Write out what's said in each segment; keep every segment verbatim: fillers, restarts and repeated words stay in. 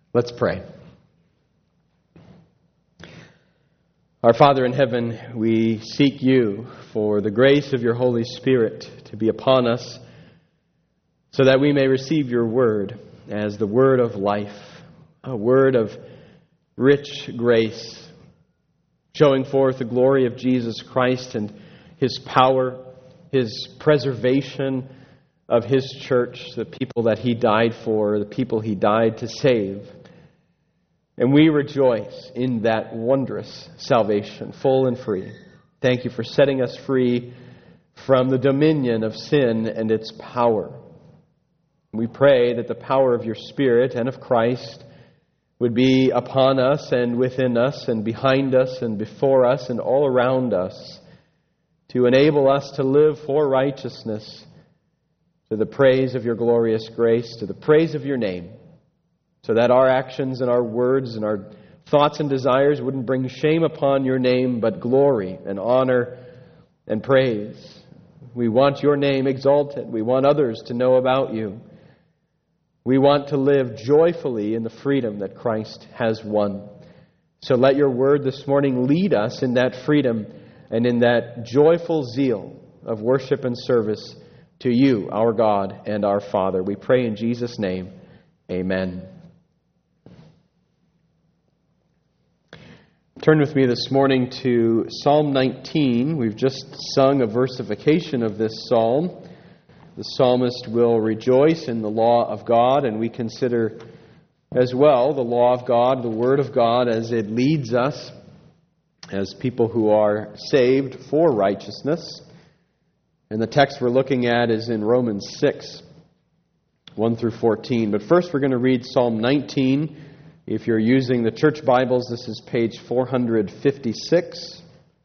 Let's pray. Our Father in heaven, we seek you for the grace of your Holy Spirit to be upon us so that we may receive your word as the word of life, a word of rich grace, showing forth the glory of Jesus Christ and his power, his preservation of his church, the people that he died for, the people he died to save. And we rejoice in that wondrous salvation, full and free. Thank you for setting us free from the dominion of sin and its power. We pray that the power of your Spirit and of Christ would be upon us and within us and behind us and before us and all around us to enable us to live for righteousness, to the praise of your glorious grace, to the praise of your name, so that our actions and our words and our thoughts and desires wouldn't bring shame upon your name, but glory and honor and praise. We want your name exalted. We want others to know about you. We want to live joyfully in the freedom that Christ has won. So let your word this morning lead us in that freedom and in that joyful zeal of worship and service to you, our God and our Father. We pray in Jesus' name. Amen. Turn with me this morning to Psalm nineteen. We've just sung a versification of this psalm. The psalmist will rejoice in the law of God, and we consider as well the law of God, the Word of God, as it leads us as people who are saved for righteousness. And the text we're looking at is in Romans six, one through fourteen. But first we're going to read Psalm nineteen. If you're using the church Bibles, this is page four hundred fifty-six.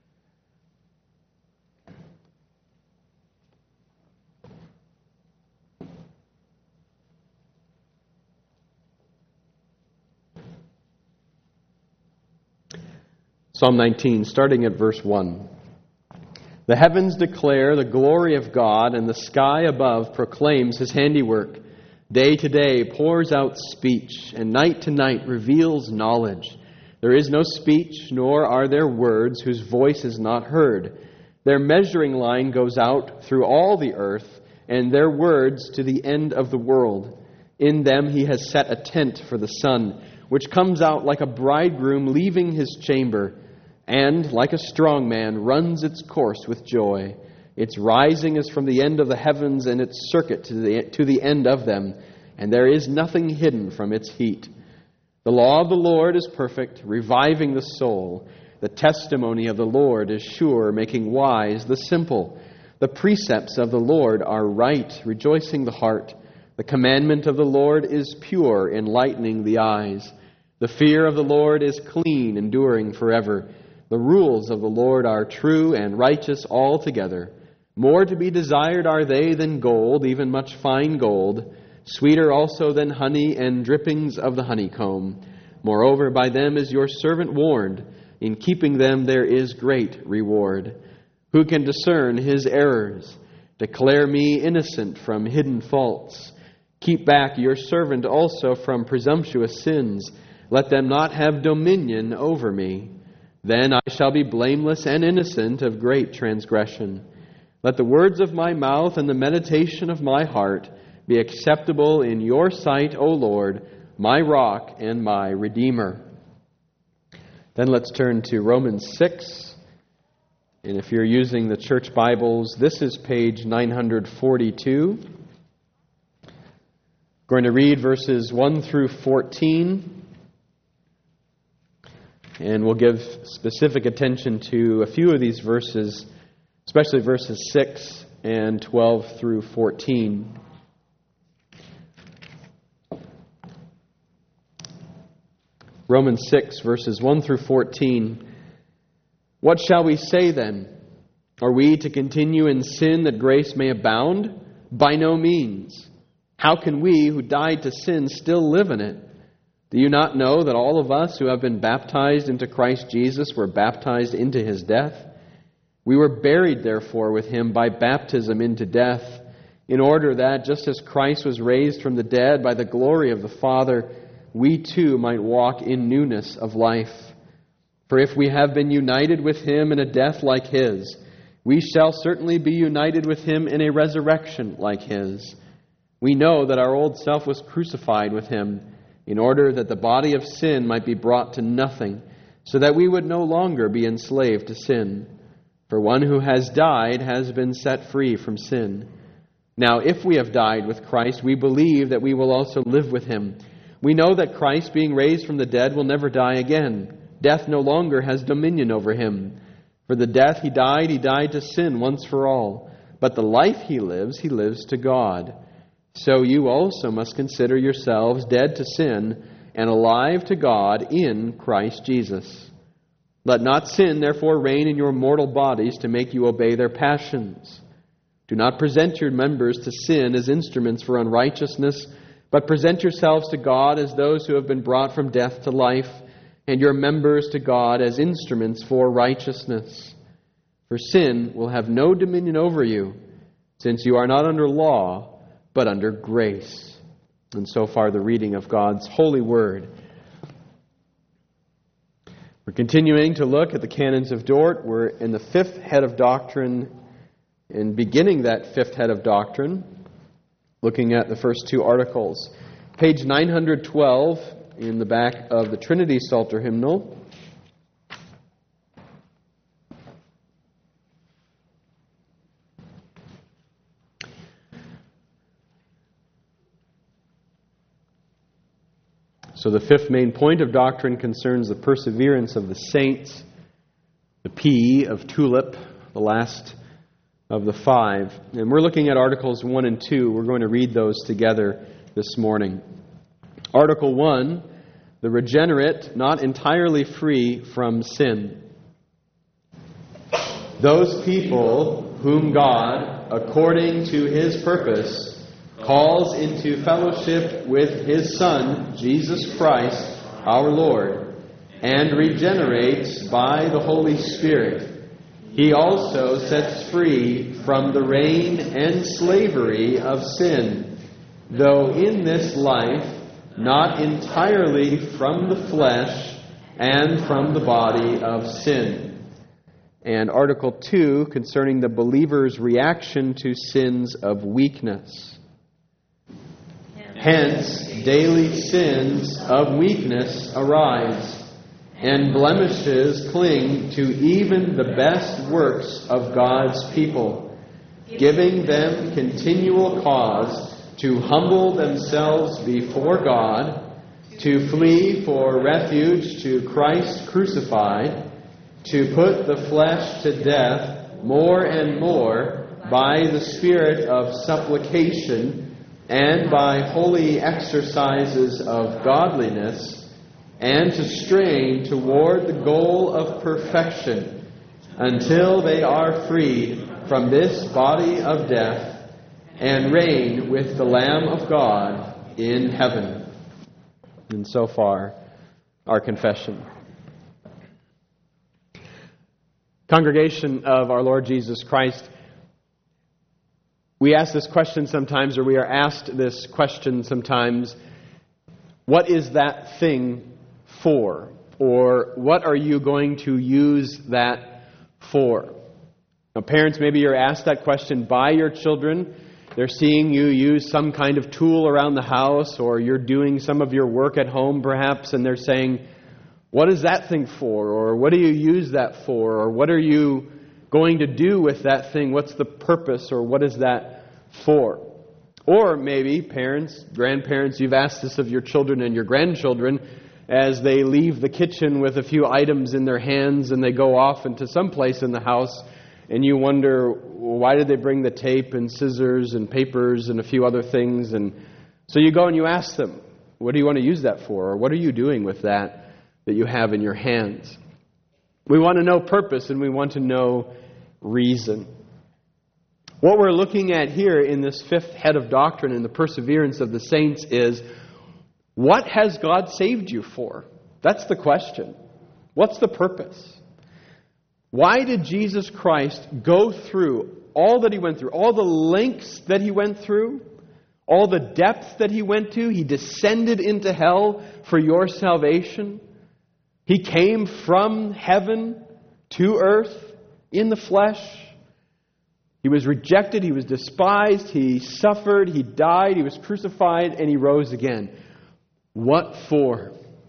Psalm nineteen, starting at verse one. The heavens declare the glory of God, and the sky above proclaims his handiwork. Day to day pours out speech, and night to night reveals knowledge. There is no speech, nor are there words whose voice is not heard. Their measuring line goes out through all the earth, and their words to the end of the world. In them he has set a tent for the sun, which comes out like a bridegroom leaving his chamber, and, like a strong man, runs its course with joy. Its rising is from the end of the heavens, and its circuit to the, to the end of them, and there is nothing hidden from its heat. The law of the Lord is perfect, reviving the soul. The testimony of the Lord is sure, making wise the simple. The precepts of the Lord are right, rejoicing the heart. The commandment of the Lord is pure, enlightening the eyes. The fear of the Lord is clean, enduring forever. The rules of the Lord are true and righteous altogether. More to be desired are they than gold, even much fine gold, sweeter also than honey and drippings of the honeycomb. Moreover, by them is your servant warned. In keeping them there is great reward. Who can discern his errors? Declare me innocent from hidden faults. Keep back your servant also from presumptuous sins. Let them not have dominion over me. Then I shall be blameless and innocent of great transgression. Let the words of my mouth and the meditation of my heart be acceptable in your sight, O Lord, my rock and my redeemer. Then let's turn to Romans six. And if you're using the church Bibles, this is page nine hundred forty-two. I'm going to read verses one through fourteen. And we'll give specific attention to a few of these verses, especially verses six and twelve through fourteen. Romans six, verses one through fourteen. What shall we say then? Are we to continue in sin that grace may abound? By no means. How can we who died to sin still live in it? Do you not know that all of us who have been baptized into Christ Jesus were baptized into his death? We were buried, therefore, with him by baptism into death, in order that, just as Christ was raised from the dead by the glory of the Father, we too might walk in newness of life. For if we have been united with Him in a death like His, we shall certainly be united with Him in a resurrection like His. We know that our old self was crucified with Him, in order that the body of sin might be brought to nothing, so that we would no longer be enslaved to sin. For one who has died has been set free from sin. Now, if we have died with Christ, we believe that we will also live with Him. We know that Christ, being raised from the dead, will never die again. Death no longer has dominion over Him. For the death He died, He died to sin once for all. But the life He lives, He lives to God. So you also must consider yourselves dead to sin and alive to God in Christ Jesus. Let not sin, therefore, reign in your mortal bodies to make you obey their passions. Do not present your members to sin as instruments for unrighteousness, but present yourselves to God as those who have been brought from death to life, and your members to God as instruments for righteousness. For sin will have no dominion over you, since you are not under law, but under grace. And so far the reading of God's holy word. We're continuing to look at the canons of Dort. We're in the fifth head of doctrine, and beginning that fifth head of doctrine, looking at the first two articles. Page nine hundred twelve in the back of the Trinity Psalter hymnal. So the fifth main point of doctrine concerns the perseverance of the saints, the P of tulip, the last of the five. And we're looking at Articles one and two. We're going to read those together this morning. Article one, the regenerate, not entirely free from sin. Those people whom God, according to His purpose, calls into fellowship with His Son, Jesus Christ, our Lord, and regenerates by the Holy Spirit, He also sets free from the reign and slavery of sin, though in this life not entirely from the flesh and from the body of sin. And Article two, concerning the believer's reaction to sins of weakness. Hence, daily sins of weakness arise, and blemishes cling to even the best works of God's people, giving them continual cause to humble themselves before God, to flee for refuge to Christ crucified, to put the flesh to death more and more by the spirit of supplication and by holy exercises of godliness, and to strain toward the goal of perfection until they are freed from this body of death and reign with the Lamb of God in heaven. And so far, our confession. Congregation of our Lord Jesus Christ, we ask this question sometimes, or we are asked this question sometimes, what is that thing for? Or what are you going to use that for? Now, parents, maybe you're asked that question by your children. They're seeing you use some kind of tool around the house, or you're doing some of your work at home perhaps, and they're saying, what is that thing for? Or what do you use that for? Or what are you going to do with that thing? What's the purpose, or what is that for? Or maybe parents, grandparents, you've asked this of your children and your grandchildren as they leave the kitchen with a few items in their hands and they go off into some place in the house, and you wonder, well, why did they bring the tape and scissors and papers and a few other things? And so you go and you ask them, what do you want to use that for? Or what are you doing with that that you have in your hands? We want to know purpose, and we want to know reason. What we're looking at here in this fifth head of doctrine and the perseverance of the saints is, what has God saved you for? That's the question. What's the purpose? Why did Jesus Christ go through all that He went through, all the lengths that He went through? All the depths that He went to. He descended into hell for your salvation. He came from heaven to earth in the flesh. He was rejected. He was despised. He suffered. He died. He was crucified. And He rose again. What for?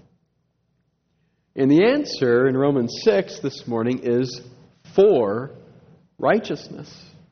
And the answer in Romans six this morning is for righteousness.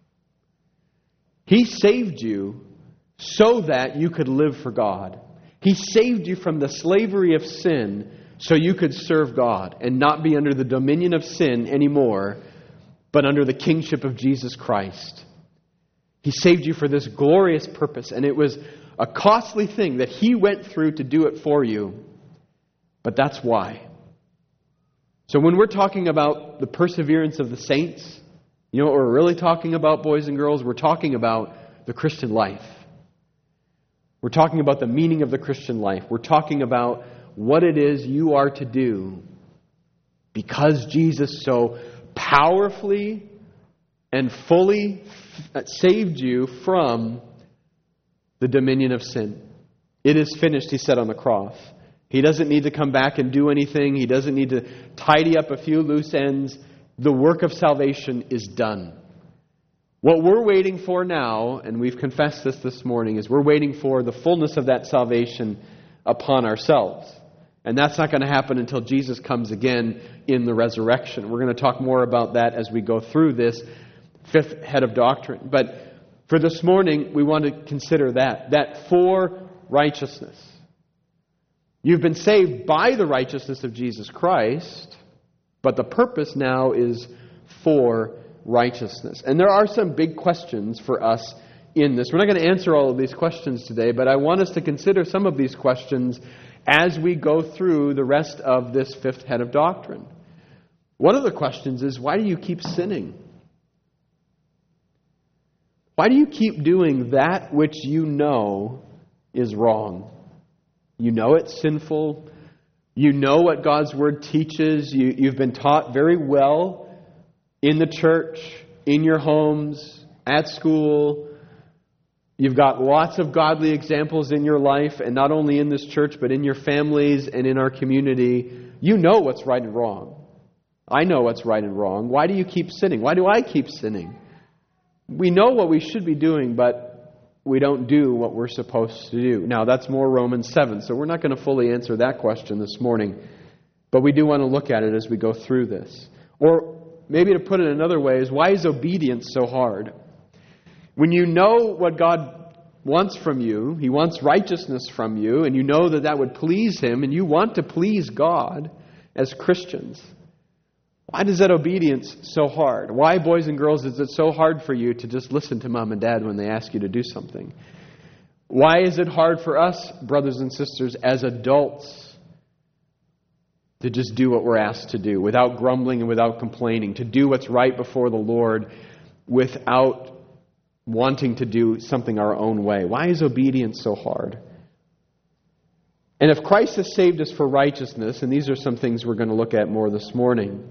He saved you so that you could live for God. He saved you from the slavery of sin so you could serve God and not be under the dominion of sin anymore, but under the kingship of Jesus Christ. He saved you for this glorious purpose, and it was a costly thing that He went through to do it for you. But that's why. So when we're talking about the perseverance of the saints, you know what we're really talking about, boys and girls? We're talking about the Christian life. We're talking about the meaning of the Christian life. We're talking about what it is you are to do because Jesus so powerfully and fully saved you from the dominion of sin. It is finished, He said on the cross. He doesn't need to come back and do anything. He doesn't need to tidy up a few loose ends. The work of salvation is done. What we're waiting for now, and we've confessed this this morning, is we're waiting for the fullness of that salvation upon ourselves. And that's not going to happen until Jesus comes again in the resurrection. We're going to talk more about that as we go through this fifth head of doctrine. But for this morning, we want to consider that. That for righteousness. You've been saved by the righteousness of Jesus Christ, but the purpose now is for righteousness. And there are some big questions for us in this. We're not going to answer all of these questions today, but I want us to consider some of these questions as we go through the rest of this fifth head of doctrine. One of the questions is, why do you keep sinning? Why do you keep doing that which you know is wrong? You know it's sinful. You know what God's Word teaches. You, you've been taught very well in the church, in your homes, at school. You've got lots of godly examples in your life, and not only in this church, but in your families and in our community. You know what's right and wrong. I know what's right and wrong. Why do you keep sinning? Why do I keep sinning? We know what we should be doing, but we don't do what we're supposed to do. Now, that's more Romans seven, so we're not going to fully answer that question this morning. But we do want to look at it as we go through this. Or maybe to put it another way is, why is obedience so hard? When you know what God wants from you, He wants righteousness from you, and you know that that would please Him, and you want to please God as Christians, why is that obedience so hard? Why, boys and girls, is it so hard for you to just listen to mom and dad when they ask you to do something? Why is it hard for us, brothers and sisters, as adults, to just do what we're asked to do without grumbling and without complaining, to do what's right before the Lord without wanting to do something our own way? Why is obedience so hard? And if Christ has saved us for righteousness, and these are some things we're going to look at more this morning,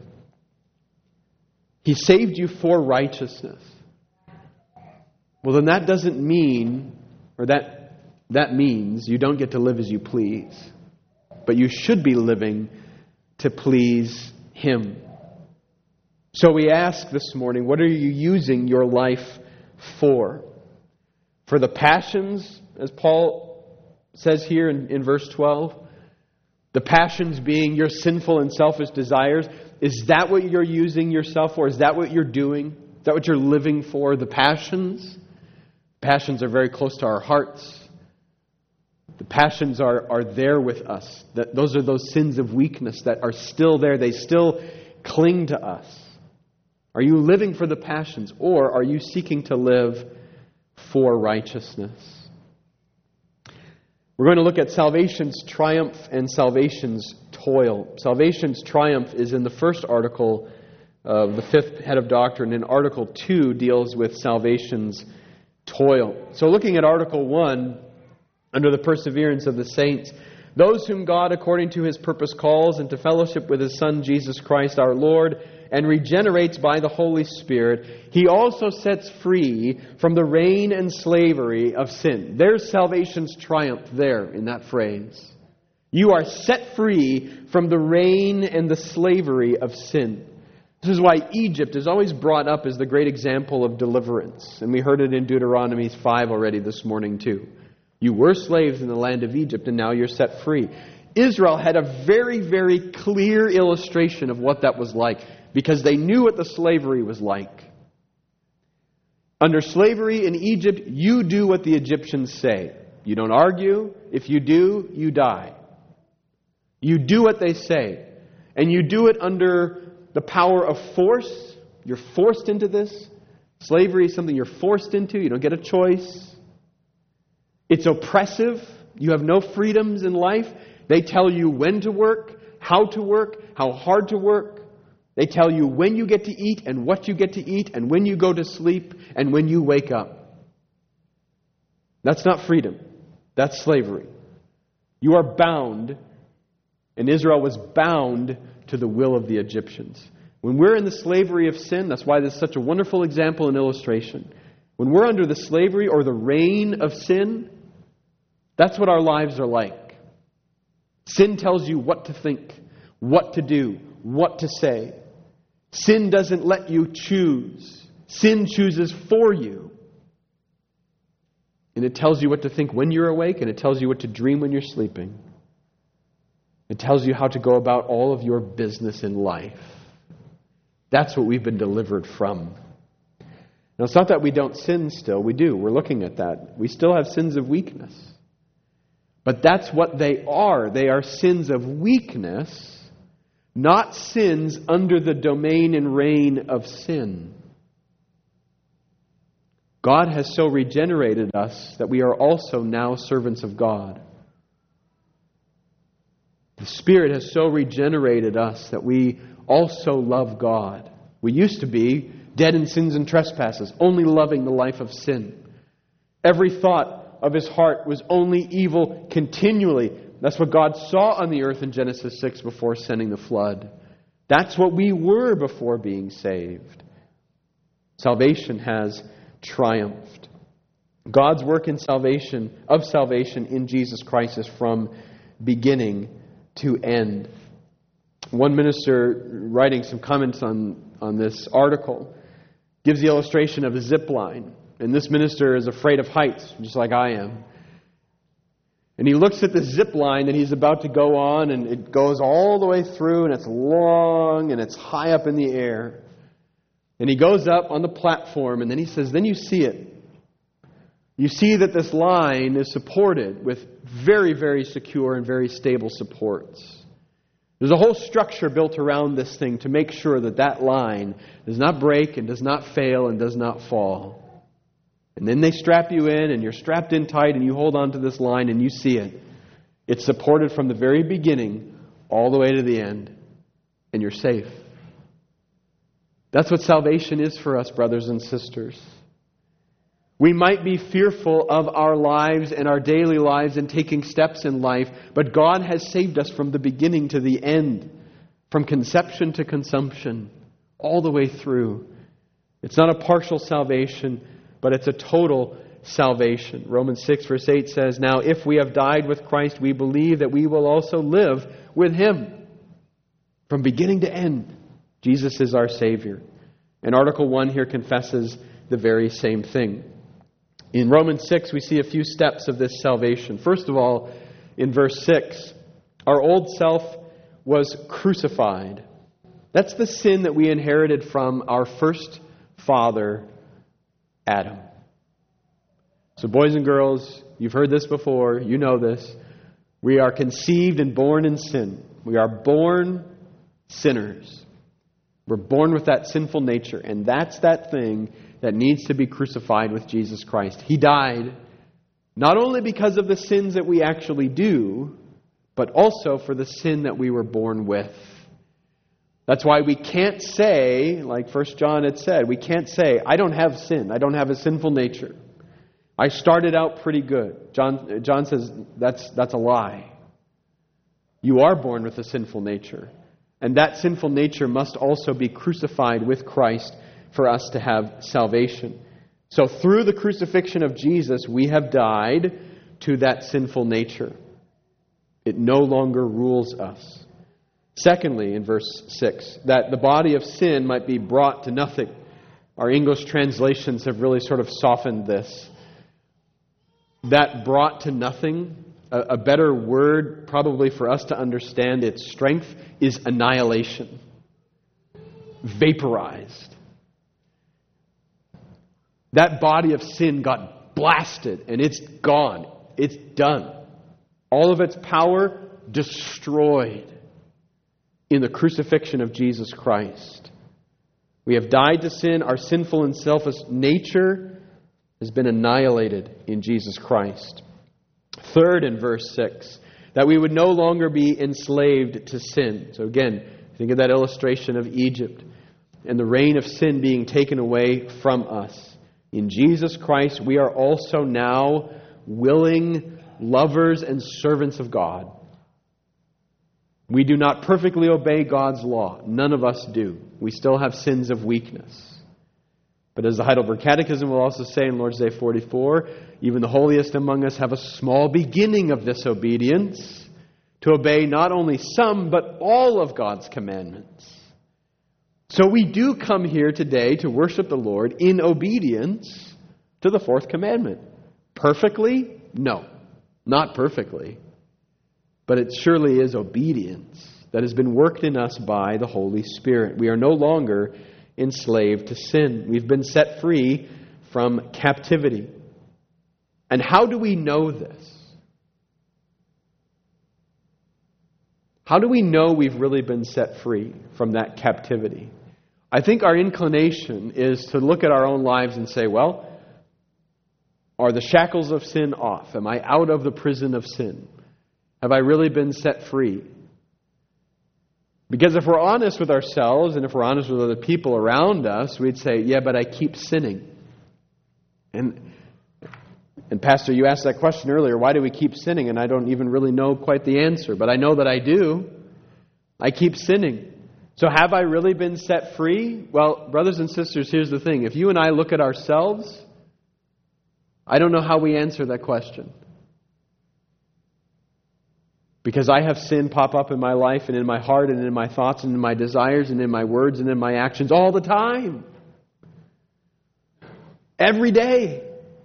He saved you for righteousness. Well, then that doesn't mean, or that that means you don't get to live as you please. But you should be living to please Him. So we ask this morning, what are you using your life for? For the passions, as Paul says here in, in verse twelve? The passions being your sinful and selfish desires. Is that what you're using yourself for? Is that what you're doing? Is that what you're living for? The passions? Passions are very close to our hearts. The passions are, are there with us. That those are those sins of weakness that are still there. They still cling to us. Are you living for the passions, or are you seeking to live for righteousness? We're going to look at salvation's triumph and salvation's toil. Salvation's triumph is in the first article of the fifth head of doctrine, and Article two deals with salvation's toil. So looking at Article one, under the perseverance of the saints, those whom God according to His purpose calls into fellowship with His Son Jesus Christ our Lord, and regenerates by the Holy Spirit, He also sets free from the reign and slavery of sin. There's salvation's triumph there in that phrase. You are set free from the reign and the slavery of sin. This is why Egypt is always brought up as the great example of deliverance. And we heard it in Deuteronomy five already this morning too. You were slaves in the land of Egypt, and now you're set free. Israel had a very, very clear illustration of what that was like, because they knew what the slavery was like. Under slavery in Egypt, you do what the Egyptians say. You don't argue. If you do, you die. You do what they say. And you do it under the power of force. You're forced into this. Slavery is something you're forced into. You don't get a choice. It's oppressive. You have no freedoms in life. They tell you when to work, how to work, how hard to work. They tell you when you get to eat and what you get to eat and when you go to sleep and when you wake up. That's not freedom. That's slavery. You are bound, and Israel was bound to the will of the Egyptians. When we're in the slavery of sin, that's why this is such a wonderful example and illustration. When we're under the slavery or the reign of sin, that's what our lives are like. Sin tells you what to think, what to do, what to say. Sin doesn't let you choose. Sin chooses for you. And it tells you what to think when you're awake, and it tells you what to dream when you're sleeping. It tells you how to go about all of your business in life. That's what we've been delivered from. Now, it's not that we don't sin still. We do. We're looking at that. We still have sins of weakness. But that's what they are. They are sins of weakness, not sins under the domain and reign of sin. God has so regenerated us that we are also now servants of God. The Spirit has so regenerated us that we also love God. We used to be dead in sins and trespasses, only loving the life of sin. Every thought of his heart was only evil continually. That's what God saw on the earth in Genesis six before sending the flood. That's what we were before being saved. Salvation has triumphed. God's work in salvation, of salvation in Jesus Christ is from beginning to end. One minister writing some comments on, on this article gives the illustration of a zip line. And this minister is afraid of heights, just like I am. And he looks at the zip line that he's about to go on, and it goes all the way through, and it's long, and it's high up in the air. And he goes up on the platform, and then he says, then you see it. You see that this line is supported with very, very secure and very stable supports. There's a whole structure built around this thing to make sure that that line does not break and does not fail and does not fall. And then they strap you in, and you're strapped in tight, and you hold on to this line, and you see it. It's supported from the very beginning all the way to the end, and you're safe. That's what salvation is for us, brothers and sisters. We might be fearful of our lives and our daily lives and taking steps in life, but God has saved us from the beginning to the end, from conception to consumption, all the way through. It's not a partial salvation, but it's a total salvation. Romans six verse eight says, now if we have died with Christ, we believe that we will also live with Him. From beginning to end, Jesus is our Savior. And Article one here confesses the very same thing. In Romans six, we see a few steps of this salvation. First of all, in verse six, our old self was crucified. That's the sin that we inherited from our first father, Adam. So boys and girls, you've heard this before, you know this. We are conceived and born in sin. We are born sinners. We're born with that sinful nature, and that's that thing that needs to be crucified with Jesus Christ. He died not only because of the sins that we actually do, but also for the sin that we were born with. That's why we can't say, like First John had said, we can't say, I don't have sin. I don't have a sinful nature. I started out pretty good. John, John says that's, that's a lie. You are born with a sinful nature. And that sinful nature must also be crucified with Christ for us to have salvation. So through the crucifixion of Jesus, we have died to that sinful nature. It no longer rules us. Secondly, in verse six, that the body of sin might be brought to nothing. Our English translations have really sort of softened this. That brought to nothing, a, a better word probably for us to understand its strength is annihilation. Vaporized. That body of sin got blasted and it's gone. It's done. All of its power destroyed in the crucifixion of Jesus Christ. We have died to sin. Our sinful and selfish nature has been annihilated in Jesus Christ. Third, in verse six, that we would no longer be enslaved to sin. So again, think of that illustration of Egypt and the reign of sin being taken away from us. In Jesus Christ, we are also now willing lovers and servants of God. We do not perfectly obey God's law. None of us do. We still have sins of weakness. But as the Heidelberg Catechism will also say in Lord's Day forty-four, even the holiest among us have a small beginning of disobedience to obey not only some, but all of God's commandments. So we do come here today to worship the Lord in obedience to the fourth commandment. Perfectly? No, not perfectly. But it surely is obedience that has been worked in us by the Holy Spirit. We are no longer enslaved to sin. We've been set free from captivity. And how do we know this? How do we know we've really been set free from that captivity? I think our inclination is to look at our own lives and say, well, are the shackles of sin off? Am I out of the prison of sin? Have I really been set free? Because if we're honest with ourselves and if we're honest with other people around us, we'd say, yeah, but I keep sinning. And, and Pastor, you asked that question earlier, why do we keep sinning? And I don't even really know quite the answer, but I know that I do. I keep sinning. So have I really been set free? Well, brothers and sisters, here's the thing. If you and I look at ourselves, I don't know how we answer that question. Because I have sin pop up in my life and in my heart and in my thoughts and in my desires and in my words and in my actions all the time. Every day.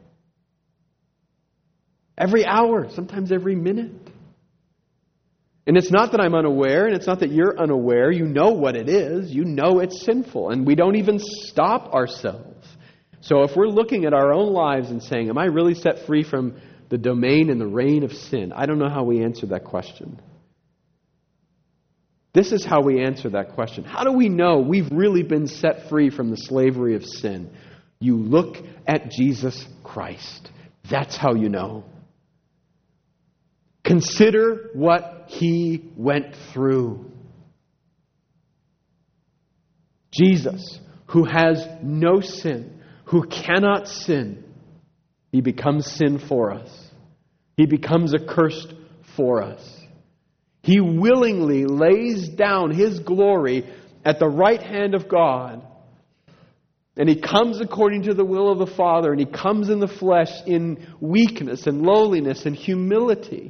Every hour. Sometimes every minute. And it's not that I'm unaware and it's not that you're unaware. You know what it is. You know it's sinful. And we don't even stop ourselves. So if we're looking at our own lives and saying, am I really set free from the domain and the reign of sin? I don't know how we answer that question. This is how we answer that question. How do we know we've really been set free from the slavery of sin? You look at Jesus Christ. That's how you know. Consider what He went through. Jesus, who has no sin, who cannot sin, He becomes sin for us. He becomes accursed for us. He willingly lays down His glory at the right hand of God. And He comes according to the will of the Father. And He comes in the flesh in weakness and lowliness and humility.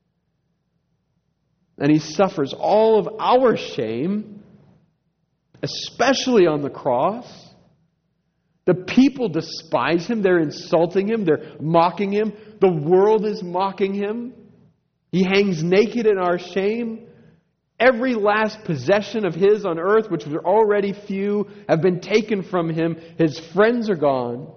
And He suffers all of our shame, especially on the cross. The people despise Him. They're insulting Him. They're mocking Him. The world is mocking Him. He hangs naked in our shame. Every last possession of His on earth, which were already few, have been taken from Him. His friends are gone.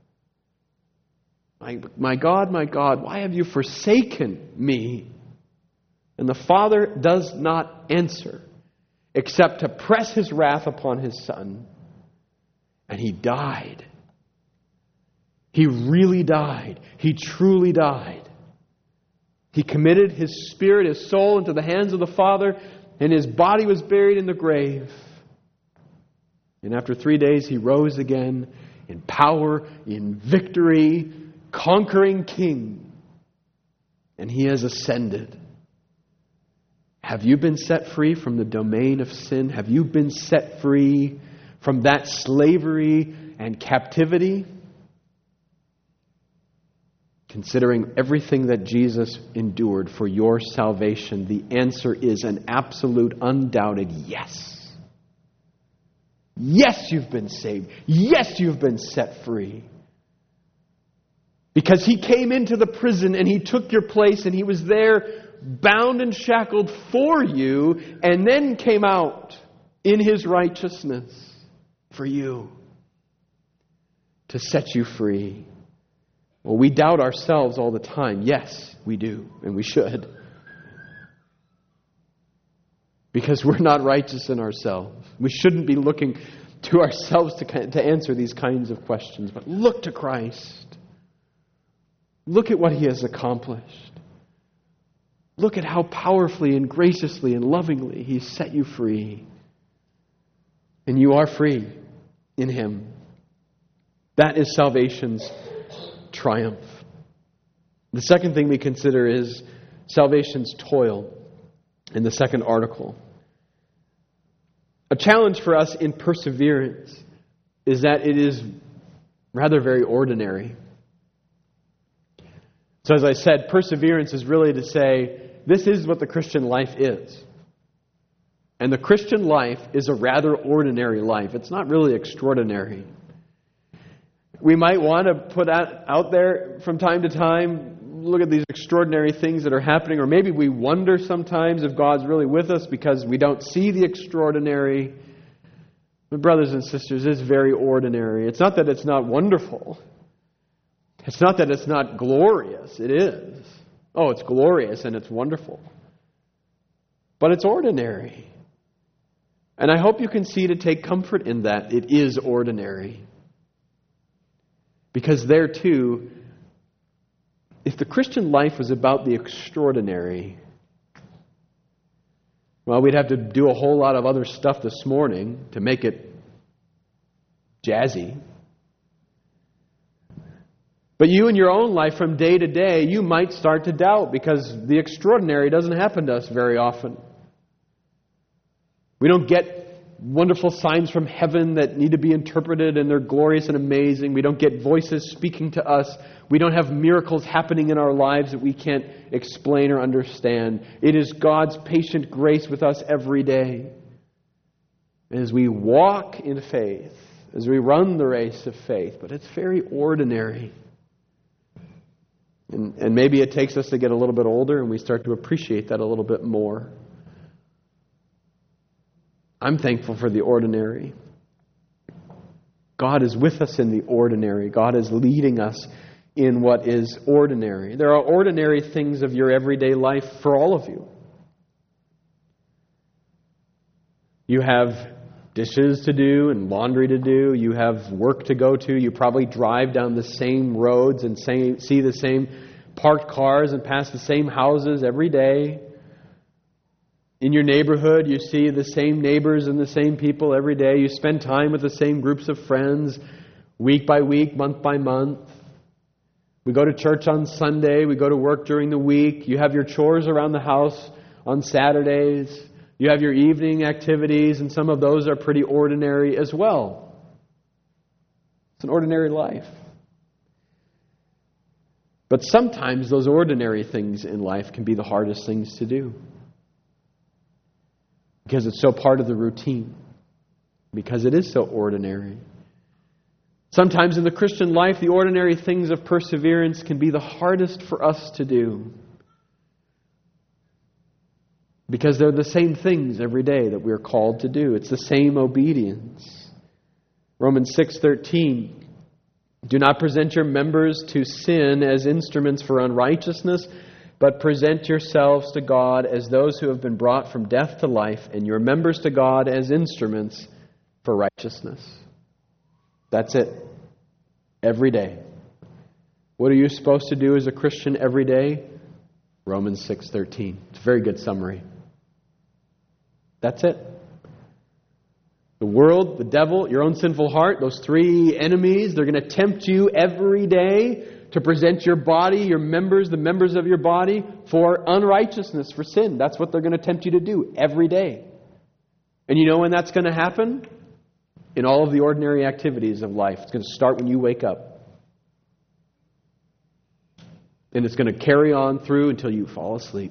My, my God, my God, why have you forsaken me? And the Father does not answer, except to press His wrath upon His Son. And He died. He really died. He truly died. He committed His spirit, His soul into the hands of the Father, and His body was buried in the grave. And after three days He rose again in power, in victory, conquering King. And He has ascended. Have you been set free from the domain of sin? Have you been set free from that slavery and captivity? Considering everything that Jesus endured for your salvation, the answer is an absolute, undoubted yes. Yes, you've been saved. Yes, you've been set free. Because He came into the prison and He took your place and He was there bound and shackled for you and then came out in His righteousness for you to set you free. Well, we doubt ourselves all the time. Yes, we do, and we should. Because we're not righteous in ourselves. We shouldn't be looking to ourselves to, to answer these kinds of questions, but look to Christ. Look at what He has accomplished. Look at how powerfully and graciously and lovingly He set you free. And you are free in Him. That is salvation's triumph. The second thing we consider is salvation's toil in the second article. A challenge for us in perseverance is that it is rather very ordinary. So as I said, perseverance is really to say, this is what the Christian life is. And the Christian life is a rather ordinary life. It's not really extraordinary. We might want to put out, out there from time to time, look at these extraordinary things that are happening, or maybe we wonder sometimes if God's really with us because we don't see the extraordinary. But brothers and sisters, it's very ordinary. It's not that it's not wonderful. It's not that it's not glorious. It is. Oh, it's glorious and it's wonderful. But it's ordinary. And I hope you can see to take comfort in that. It is ordinary. Because there too, if the Christian life was about the extraordinary, well, we'd have to do a whole lot of other stuff this morning to make it jazzy. But you in your own life from day to day, you might start to doubt because the extraordinary doesn't happen to us very often. We don't get wonderful signs from heaven that need to be interpreted and they're glorious and amazing. We don't get voices speaking to us. We don't have miracles happening in our lives that we can't explain or understand. It is God's patient grace with us every day. As we walk in faith, as we run the race of faith, but it's very ordinary. And, and maybe it takes us to get a little bit older and we start to appreciate that a little bit more. I'm thankful for the ordinary. God is with us in the ordinary. God is leading us in what is ordinary. There are ordinary things of your everyday life for all of you. You have dishes to do and laundry to do. You have work to go to. You probably drive down the same roads and same, see the same parked cars and pass the same houses every day. In your neighborhood, you see the same neighbors and the same people every day. You spend time with the same groups of friends week by week, month by month. We go to church on Sunday. We go to work during the week. You have your chores around the house on Saturdays. You have your evening activities, and some of those are pretty ordinary as well. It's an ordinary life. But sometimes those ordinary things in life can be the hardest things to do. Because it's so part of the routine. Because it is so ordinary. Sometimes in the Christian life, the ordinary things of perseverance can be the hardest for us to do. Because they're the same things every day that we're called to do. It's the same obedience. Romans six thirteen. Do not present your members to sin as instruments for unrighteousness, but present yourselves to God as those who have been brought from death to life, and your members to God as instruments for righteousness. That's it. Every day. What are you supposed to do as a Christian every day? Romans six thirteen. It's a very good summary. That's it. The world, the devil, your own sinful heart, those three enemies, they're going to tempt you every day to present your body, your members, the members of your body, for unrighteousness, for sin. That's what they're going to tempt you to do every day. And you know when that's going to happen? In all of the ordinary activities of life. It's going to start when you wake up. And it's going to carry on through until you fall asleep.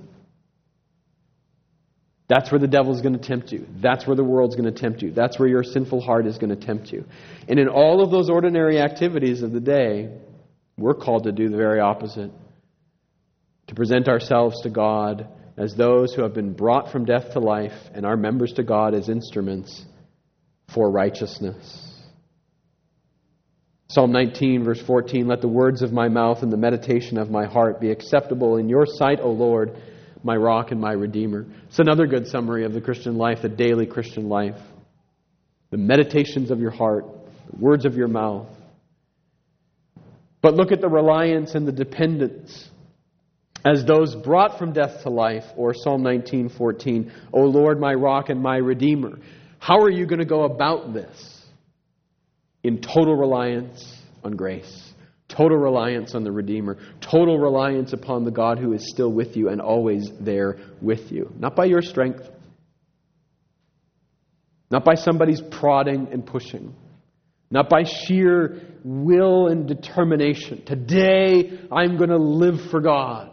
That's where the devil's going to tempt you. That's where the world's going to tempt you. That's where your sinful heart is going to tempt you. And in all of those ordinary activities of the day, we're called to do the very opposite. To present ourselves to God as those who have been brought from death to life, and our members to God as instruments for righteousness. Psalm nineteen, verse fourteen, let the words of my mouth and the meditation of my heart be acceptable in your sight, O Lord, my rock and my redeemer. It's another good summary of the Christian life, the daily Christian life. The meditations of your heart, the words of your mouth. But look at the reliance and the dependence as those brought from death to life, or Psalm nineteen, fourteen, O Lord, my rock and my redeemer. How are you going to go about this? In total reliance on grace. Total reliance on the Redeemer. Total reliance upon the God who is still with you and always there with you. Not by your strength. Not by somebody's prodding and pushing. Not by sheer will and determination. Today I'm going to live for God.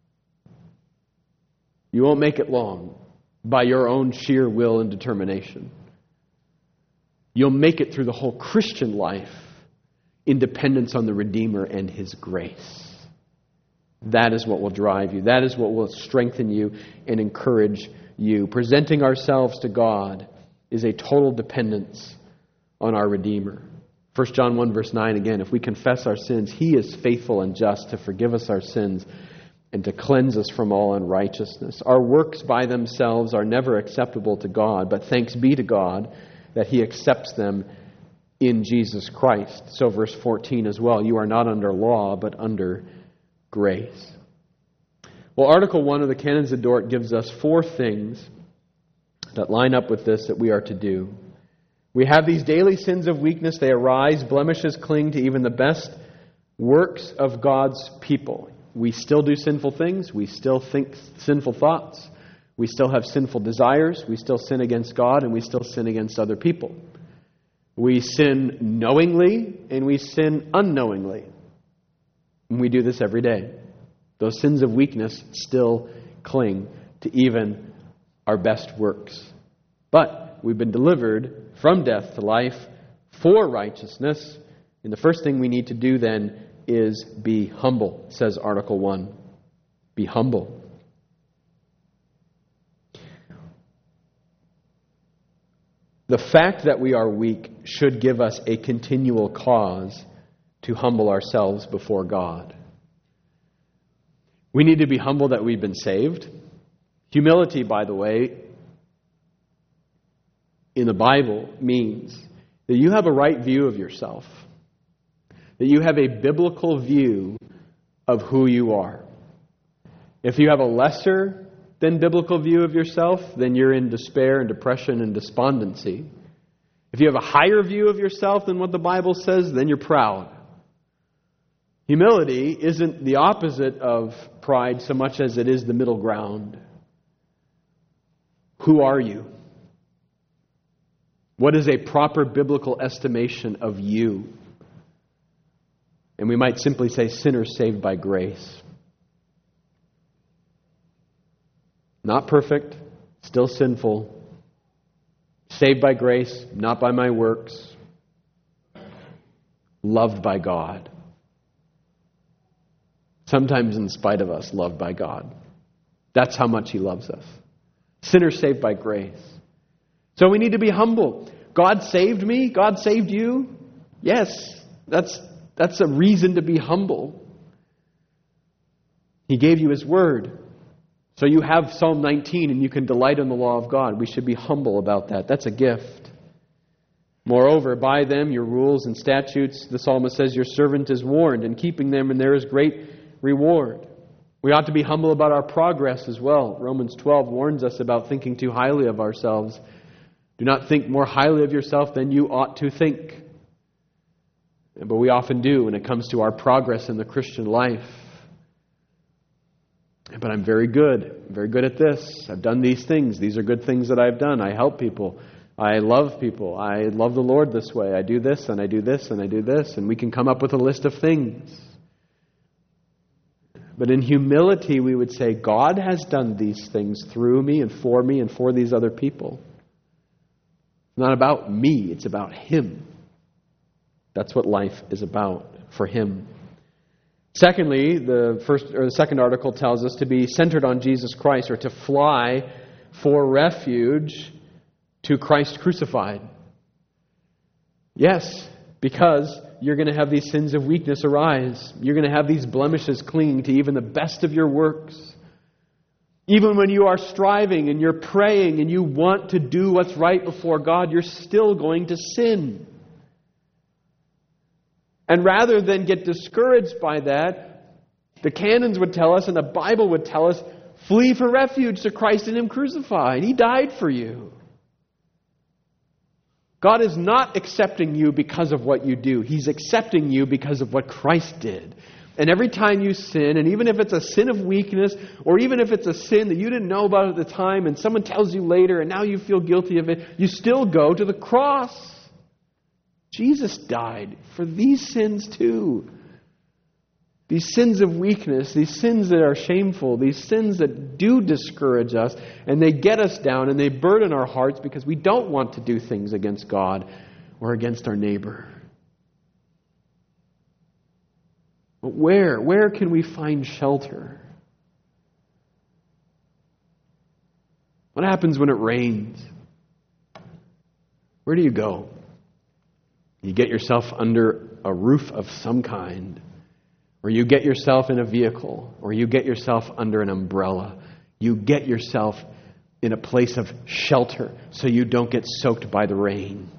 You won't make it long by your own sheer will and determination. You'll make it through the whole Christian life in dependence on the Redeemer and His grace. That is what will drive you. That is what will strengthen you and encourage you. Presenting ourselves to God is a total dependence on our Redeemer. First John one verse nine again, if we confess our sins, He is faithful and just to forgive us our sins and to cleanse us from all unrighteousness. Our works by themselves are never acceptable to God, but thanks be to God that He accepts them in Jesus Christ. So verse fourteen as well, you are not under law, but under grace. Well, Article one of the Canons of Dort gives us four things that line up with this that we are to do. We have these daily sins of weakness. They arise. Blemishes cling to even the best works of God's people. We still do sinful things. We still think sinful thoughts. We still have sinful desires. We still sin against God, and we still sin against other people. We sin knowingly, and we sin unknowingly. And we do this every day. Those sins of weakness still cling to even our best works. But we've been delivered from death to life for righteousness. And the first thing we need to do then is be humble, says Article one. Be humble. The fact that we are weak should give us a continual cause to humble ourselves before God. We need to be humble that we've been saved. Humility, by the way, in the Bible means that you have a right view of yourself. That you have a biblical view of who you are. If you have a lesser than biblical view of yourself, then you're in despair and depression and despondency. If you have a higher view of yourself than what the Bible says, then you're proud. Humility isn't the opposite of pride so much as it is the middle ground. Who are you? What is a proper biblical estimation of you? And we might simply say sinners saved by grace. Not perfect, still sinful. Saved by grace, not by my works. Loved by God. Sometimes in spite of us, loved by God. That's how much He loves us. Sinners saved by grace. So we need to be humble. God saved me? God saved you? Yes, that's, that's a reason to be humble. He gave you His Word. So you have Psalm nineteen and you can delight in the law of God. We should be humble about that. That's a gift. Moreover, by them, your rules and statutes, the psalmist says, your servant is warned, and keeping them, and there is great reward. We ought to be humble about our progress as well. Romans twelve warns us about thinking too highly of ourselves. Do not think more highly of yourself than you ought to think. But we often do when it comes to our progress in the Christian life. But I'm very good. I'm very good at this. I've done these things. These are good things that I've done. I help people. I love people. I love the Lord this way. I do this and I do this and I do this. And we can come up with a list of things. But in humility, we would say, God has done these things through me and for me and for these other people. It's not about me. It's about Him. That's what life is about for Him. Secondly, the first or the second article tells us to be centered on Jesus Christ, or to fly for refuge to Christ crucified. Yes, because you're going to have these sins of weakness arise. You're going to have these blemishes clinging to even the best of your works. Even when you are striving and you're praying and you want to do what's right before God, you're still going to sin. And rather than get discouraged by that, the canons would tell us and the Bible would tell us, flee for refuge to Christ and Him crucified. He died for you. God is not accepting you because of what you do. He's accepting you because of what Christ did. And every time you sin, and even if it's a sin of weakness, or even if it's a sin that you didn't know about at the time and someone tells you later and now you feel guilty of it, you still go to the cross. Jesus died for these sins too. These sins of weakness, these sins that are shameful, these sins that do discourage us, and they get us down and they burden our hearts because we don't want to do things against God or against our neighbor. But where? Where can we find shelter? What happens when it rains? Where do you go? You get yourself under a roof of some kind. Or you get yourself in a vehicle, or you get yourself under an umbrella. You get yourself in a place of shelter so you don't get soaked by the rain.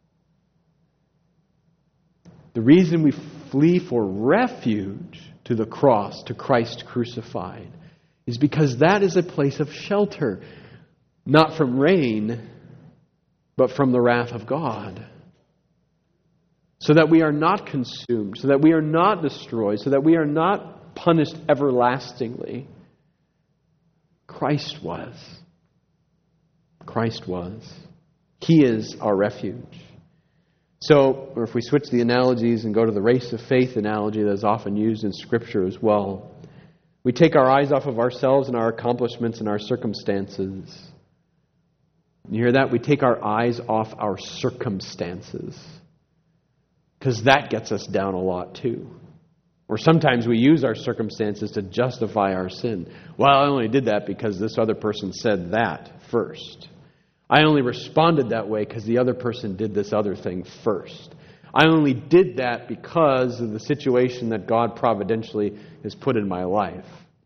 The reason we flee for refuge to the cross, to Christ crucified, is because that is a place of shelter, not from rain, but from the wrath of God. So that we are not consumed, so that we are not destroyed, so that we are not punished everlastingly. Christ was. Christ was. He is our refuge. So, or if we switch the analogies and go to the race of faith analogy that is often used in Scripture as well, we take our eyes off of ourselves and our accomplishments and our circumstances. You hear that? We take our eyes off our circumstances. Because that gets us down a lot too. Or sometimes we use our circumstances to justify our sin. Well, I only did that because this other person said that first. I only responded that way because the other person did this other thing first. I only did that because of the situation that God providentially has put in my life.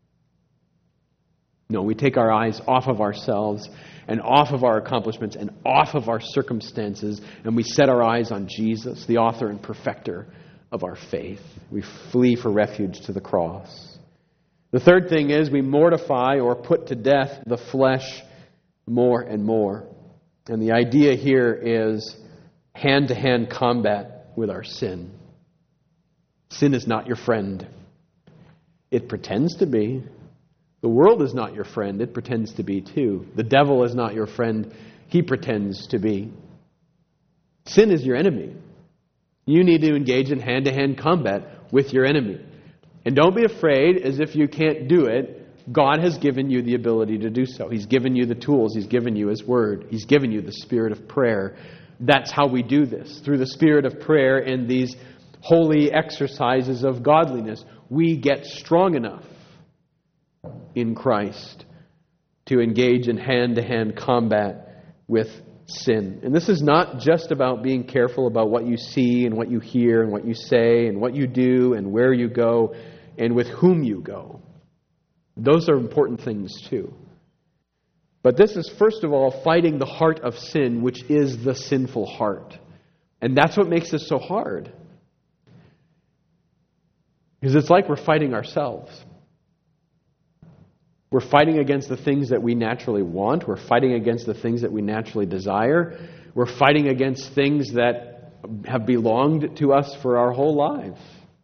No, we take our eyes off of ourselves and off of our accomplishments and off of our circumstances, and we set our eyes on Jesus, the author and perfecter of our faith. We flee for refuge to the cross. The third thing is we mortify or put to death the flesh more and more. And the idea here is hand-to-hand combat with our sin. Sin is not your friend. It pretends to be. The world is not your friend. It pretends to be too. The devil is not your friend. He pretends to be. Sin is your enemy. You need to engage in hand-to-hand combat with your enemy. And don't be afraid as if you can't do it. God has given you the ability to do so. He's given you the tools. He's given you His Word. He's given you the spirit of prayer. That's how we do this. Through the spirit of prayer and these holy exercises of godliness, we get strong enough in Christ to engage in hand-to-hand combat with sin. And this is not just about being careful about what you see and what you hear and what you say and what you do and where you go and with whom you go. Those are important things too. But this is first of all fighting the heart of sin, which is the sinful heart. And that's what makes this so hard. Because it's like we're fighting ourselves. We're fighting against the things that we naturally want. We're fighting against the things that we naturally desire. We're fighting against things that have belonged to us for our whole lives.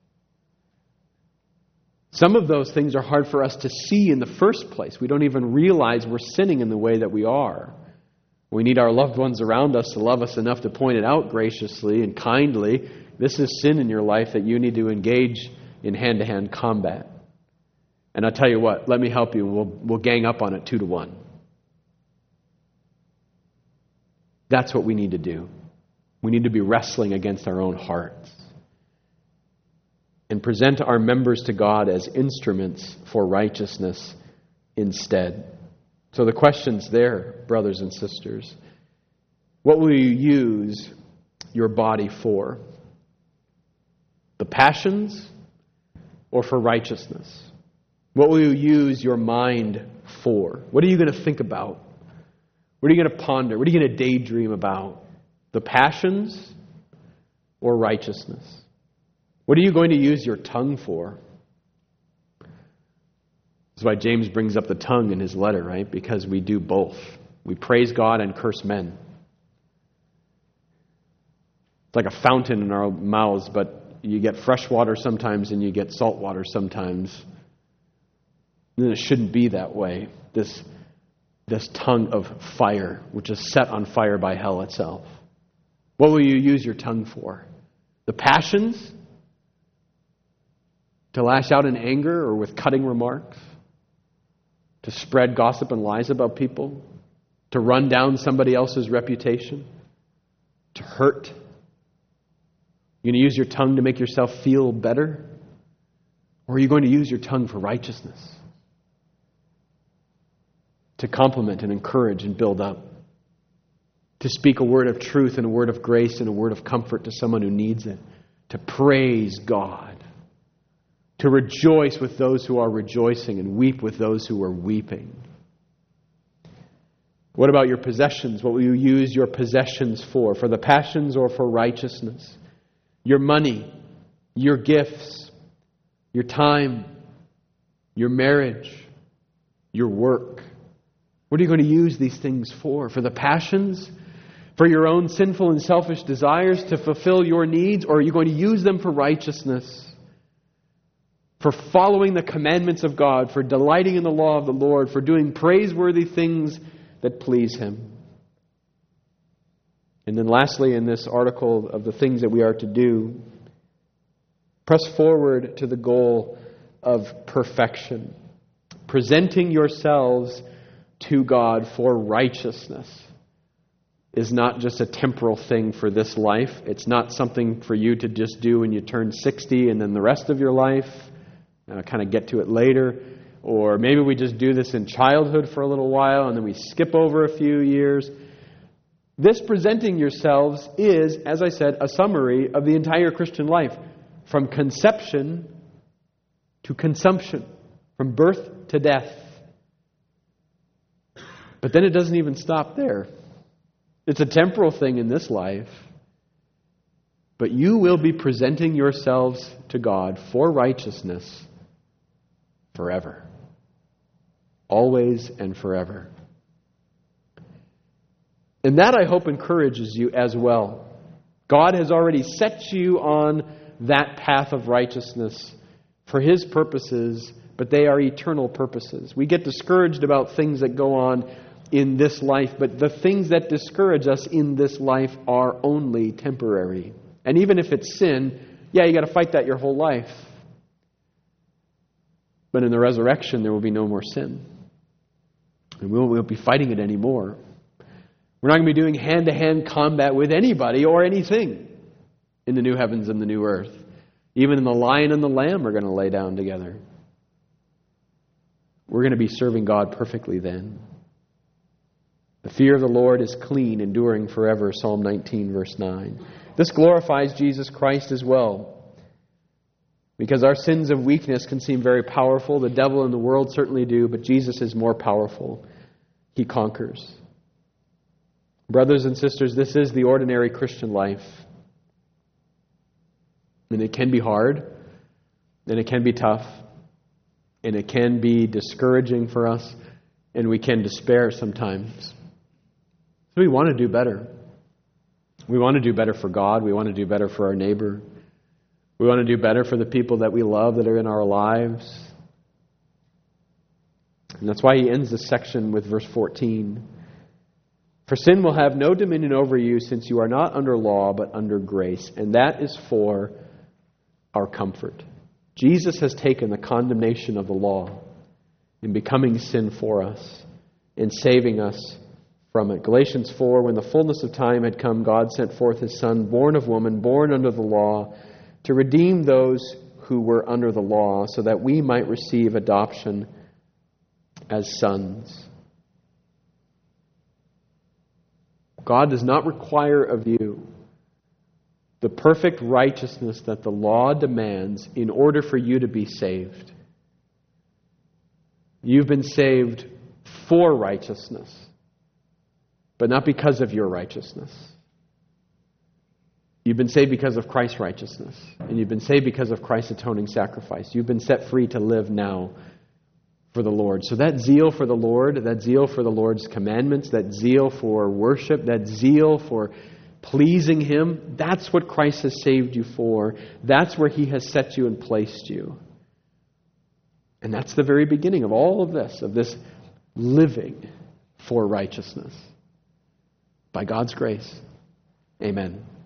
Some of those things are hard for us to see in the first place. We don't even realize we're sinning in the way that we are. We need our loved ones around us to love us enough to point it out graciously and kindly. This is sin in your life that you need to engage in hand-to-hand combat. And I'll tell you what, let me help you. We'll, we'll gang up on it two to one. That's what we need to do. We need to be wrestling against our own hearts and present our members to God as instruments for righteousness instead. So the question's there, brothers and sisters. What will you use your body for? The passions or for righteousness? What will you use your mind for? What are you going to think about? What are you going to ponder? What are you going to daydream about? The passions or righteousness? What are you going to use your tongue for? That's why James brings up the tongue in his letter, right? Because we do both. We praise God and curse men. It's like a fountain in our mouths, but you get fresh water sometimes and you get salt water sometimes. And it shouldn't be that way. This, this tongue of fire, which is set on fire by hell itself. What will you use your tongue for? The passions? To lash out in anger or with cutting remarks? To spread gossip and lies about people? To run down somebody else's reputation? To hurt? You're going to use your tongue to make yourself feel better? Or are you going to use your tongue for righteousness? To compliment and encourage and build up? To speak a word of truth and a word of grace and a word of comfort to someone who needs it? To praise God? To rejoice with those who are rejoicing and weep with those who are weeping? What about your possessions? What will you use your possessions for? For the passions or for righteousness? Your money, your gifts, your time, your marriage, your work. What are you going to use these things for? For the passions? For your own sinful and selfish desires to fulfill your needs? Or are you going to use them for righteousness? For following the commandments of God, for delighting in the law of the Lord, for doing praiseworthy things that please Him. And then lastly, in this article of the things that we are to do, press forward to the goal of perfection. Presenting yourselves to God for righteousness is not just a temporal thing for this life. It's not something for you to just do when you turn sixty and then the rest of your life. Uh, kind of get to it later. Or maybe we just do this in childhood for a little while and then we skip over a few years. This presenting yourselves is, as I said, a summary of the entire Christian life. From conception to consumption. From birth to death. But then it doesn't even stop there. It's a temporal thing in this life. But you will be presenting yourselves to God for righteousness forever. Always and forever. And that, I hope, encourages you as well. God has already set you on that path of righteousness for His purposes, but they are eternal purposes. We get discouraged about things that go on in this life, but the things that discourage us in this life are only temporary. And even if it's sin, yeah, you got to fight that your whole life. But in the resurrection, there will be no more sin. And we won't be fighting it anymore. We're not going to be doing hand-to-hand combat with anybody or anything in the new heavens and the new earth. Even in the lion and the lamb are going to lay down together. We're going to be serving God perfectly then. The fear of the Lord is clean, enduring forever, Psalm nineteen, verse nine. This glorifies Jesus Christ as well. Because our sins of weakness can seem very powerful. The devil and the world certainly do, but Jesus is more powerful. He conquers. Brothers and sisters, this is the ordinary Christian life. And it can be hard, and it can be tough, and it can be discouraging for us, and we can despair sometimes. So we want to do better. We want to do better for God. We want to do better for our neighbor. We want to do better for the people that we love that are in our lives. And that's why he ends this section with verse fourteen. For sin will have no dominion over you, since you are not under law, but under grace. And that is for our comfort. Jesus has taken the condemnation of the law in becoming sin for us, in saving us from it. Galatians four, when the fullness of time had come, God sent forth His Son, born of woman, born under the law, to redeem those who were under the law, so that we might receive adoption as sons. God does not require of you the perfect righteousness that the law demands in order for you to be saved. You've been saved for righteousness, but not because of your righteousness. You've been saved because of Christ's righteousness, and you've been saved because of Christ's atoning sacrifice. You've been set free to live now for the Lord. So that zeal for the Lord, that zeal for the Lord's commandments, that zeal for worship, that zeal for pleasing Him, that's what Christ has saved you for. That's where He has set you and placed you. And that's the very beginning of all of this, of this living for righteousness. By God's grace. Amen.